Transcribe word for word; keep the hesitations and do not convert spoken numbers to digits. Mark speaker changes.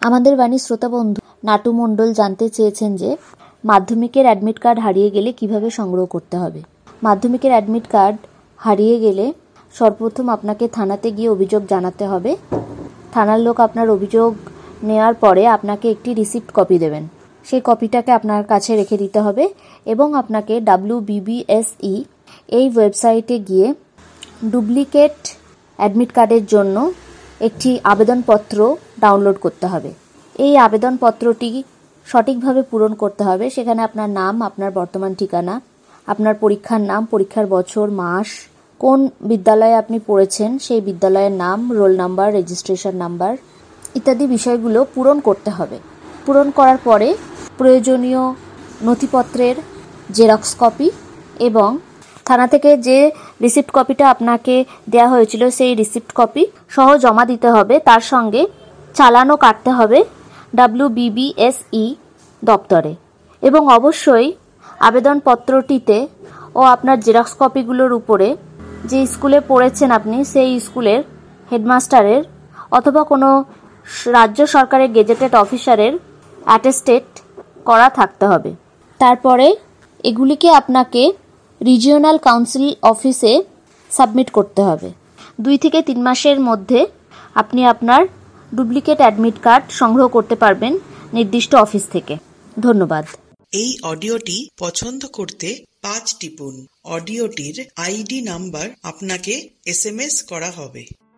Speaker 1: আমাদের বাণীর শ্রোতা বন্ধু নাটু মণ্ডল জানতে চেয়েছেন যে মাধ্যমিকের অ্যাডমিট কার্ড হারিয়ে গেলে কিভাবে সংগ্রহ করতে হবে। মাধ্যমিকের অ্যাডমিট কার্ড হারিয়ে গেলে সর্বপ্রথম আপনাকে থানাতে গিয়ে অভিযোগ জানাতে হবে। থানার লোক আপনার অভিযোগ নেওয়ার পরে আপনাকে একটি রিসিপ্ট কপি দেবেন। সেই কপিটাকে আপনার কাছে রেখে দিতে হবে এবং আপনাকে W B B S E এই ওয়েবসাইটে গিয়ে ডুপ্লিকেট অ্যাডমিট কার্ডের জন্য একটি আবেদনপত্র ডাউনলোড করতে হবে। এই আবেদনপত্রটি সঠিকভাবে পূরণ করতে হবে। সেখানে আপনার নাম, আপনার বর্তমান ঠিকানা, আপনার পরীক্ষার নাম, পরীক্ষার বছর, মাস, কোন বিদ্যালয়ে আপনি পড়েছেন সেই বিদ্যালয়ের নাম, রোল নাম্বার, রেজিস্ট্রেশন নাম্বার ইত্যাদি বিষয়গুলো পূরণ করতে হবে। পূরণ করার পরে প্রয়োজনীয় নথিপত্রের জেরক্স কপি এবং থানা থেকে যে রিসিপ্ট কপিটা আপনাকে দেওয়া হয়েছিল সেই রিসিপ্ট কপি সহ জমা দিতে হবে। তার সঙ্গে চালানও কাটতে হবে W B B S E দপ্তরে এবং অবশ্যই আবেদনপত্রটিতে ও আপনার জেরক্স কপিগুলোর উপরে যে স্কুলে পড়েছেন আপনি সেই স্কুলের হেডমাস্টারের অথবা কোনো রাজ্য সরকারের গেজেটেড অফিসারের অ্যাটেস্টেড করা থাকতে হবে। তারপরে এগুলিকে আপনাকে রিজিওনাল কাউন্সিল অফিসে সাবমিট করতে হবে। দুই থেকে তিন মাসের মধ্যে আপনি আপনার ডুপ্লিকেট অ্যাডমিট কার্ড সংগ্রহ করতে পারবেন নির্দিষ্ট অফিস থেকে। ধন্যবাদ।
Speaker 2: এই অডিওটি পছন্দ করতে পাঁচ টিপুন। অডিওটির আইডি নাম্বার আপনাকে এস এম এস করা হবে।